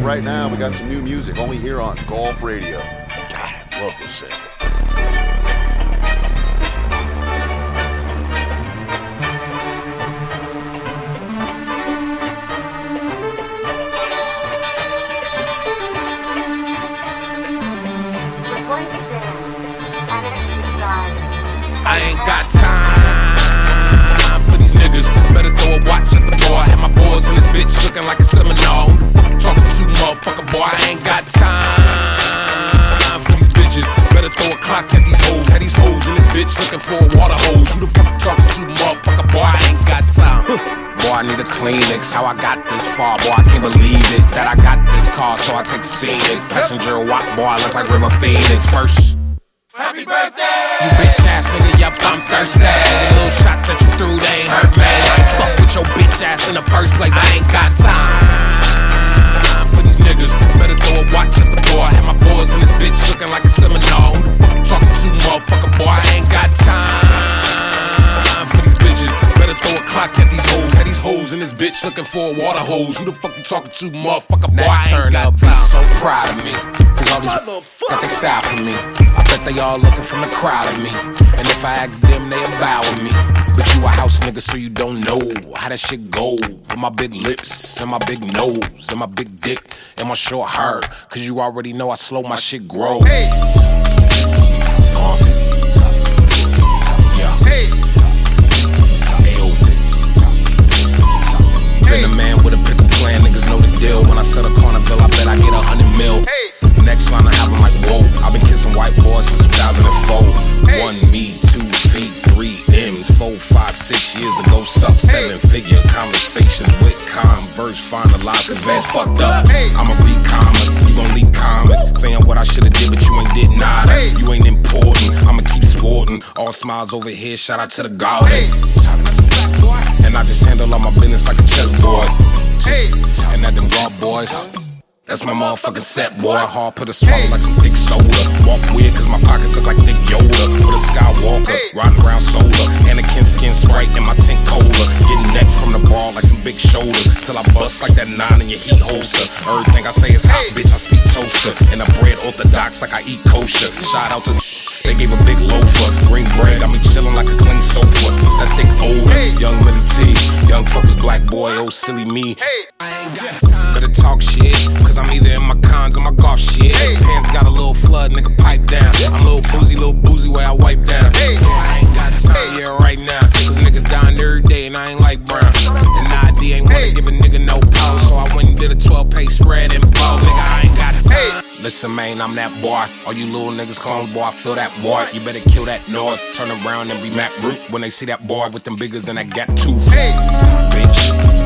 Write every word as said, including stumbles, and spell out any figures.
Right now, we got some new music only here on Golf Radio. God, I love this sample. I ain't got time for these niggas. Better throw a watch at the boy. Have my boys in this bitch looking like a seminar. Who the fuck you talking to, motherfucker, boy? I ain't got time for these bitches. Better throw a clock at these hoes. Have these hoes in this bitch looking for a water hose. Who the fuck you talking to, motherfucker, boy? I ain't got time. Boy, I need a Kleenex. How I got this far, boy, I can't believe it. That I got this car, so I take the scenic. Passenger walk, boy, I look like River Phoenix. First, happy birthday! You bitch ass nigga, yup, I'm thirsty. The little shots that you threw, they ain't hurt me. I ain't fuck with your bitch ass in the first place. I ain't got time for these niggas. Better throw a watch at the boy. Have my boys in this bitch looking like a seminar. Who the fuck you talking to, motherfucker, boy? I ain't got time for these bitches. Better throw a clock at these hoes. Have these hoes in this bitch looking for a water hose. Who the fuck you talking to, motherfucker, boy? I ain't got time. So proud of me, cause all these got they style for me. I bet they all looking from the crowd of me. And if I ask them, they'll bow with me. But you a house nigga, so you don't know how that shit go. With my big lips, and my big nose, and my big dick, and my short hair. Cause you already know I slow my shit grow. Hey. Uh, yeah. Hey. Been a man with a pickle plan, niggas know the deal. When I set a carnival, I bet I get a hundred mil. Hey. Next line I have, I'm like, whoa. I've been kissing white boys since two thousand four. Hey. One me, two C, three M's, four, five, six years ago. Suck seven hey. Figure conversations with Converse, finalized, cause man fucked up. Hey. I'ma read comments, you gon' leak comments, saying what I should've did, but you ain't did nada. Hey. You ain't important, I'ma keep sporting. All smiles over here, shout out to the gods. Hey. And I just handle all my business like a chessboard. Hey. And at them guard boys, that's my motherfucking set, boy. Hard put a swallow like some thick soda. Walk weird cause my pockets look like thick Yoda. With a Skywalker, riding around solar. Anakin skin Sprite in my tank cola. Getting neck from the ball like some big shoulders. Till I bust like that nine in your heat holster. Everything I say is hot, bitch, I speak toaster. And I bread orthodox like I eat kosher. Shout out to they gave a big loafer. Green bread got me chillin' like a clean sofa. It's that thick older, young Millie T. Young fuckers, black boy, oh silly me. I ain't got time. Better talk shit, cause I'm either in my cons or my golf shit. Hey. Pants got a little flood, nigga, pipe down. I'm a little boozy, little boozy where I wipe down. Hey. I ain't got time, yeah, right now. Cause niggas dying every day and I ain't like brown. And I D ain't wanna give a nigga no pause. So I went and did a twelve page spread and flow. Nigga, I ain't got time. Listen, man, I'm that boy. All you little niggas clone, boy, I feel that boy. You better kill that noise. Turn around and be Matt Root when they see that boy with them biggers and that gap tooth. Hey. Bitch.